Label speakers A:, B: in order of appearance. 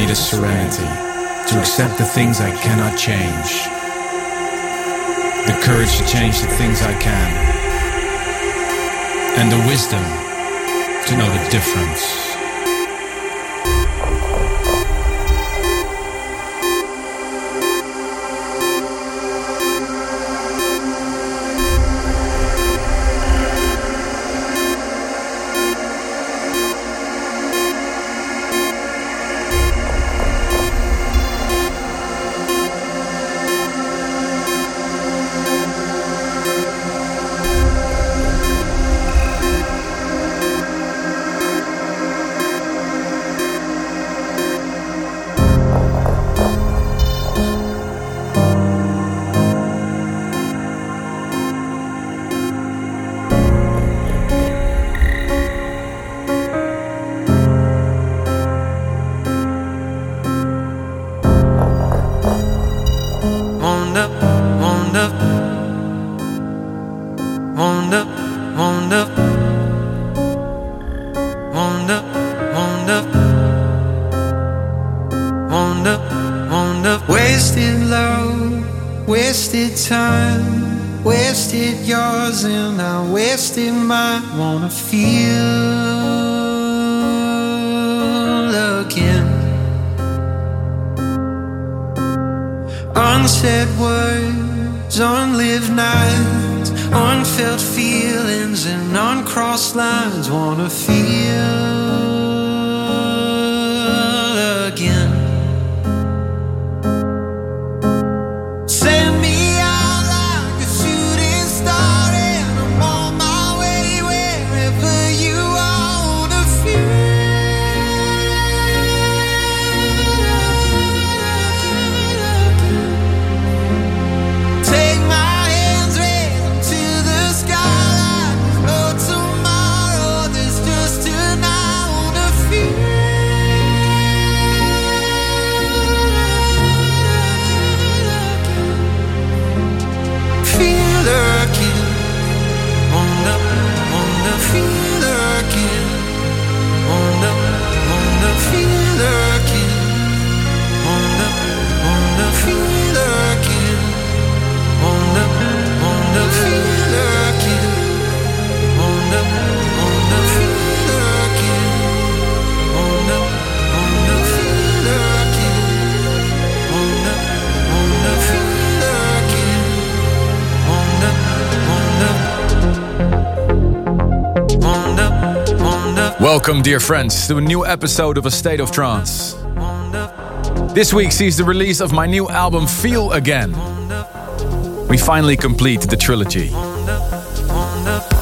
A: me the serenity to accept the things I cannot change, the courage to change the things I can, and the wisdom to know the difference.
B: Wasted love, wasted time, wasted yours and I wasted mine. Wanna feel again. Unsaid words, unlived nights, unfelt feelings and uncrossed lines. Wanna feel again.
C: Welcome, dear friends, to a new episode of A State of Trance. This week sees the release of my new album, Feel Again. We finally complete the trilogy.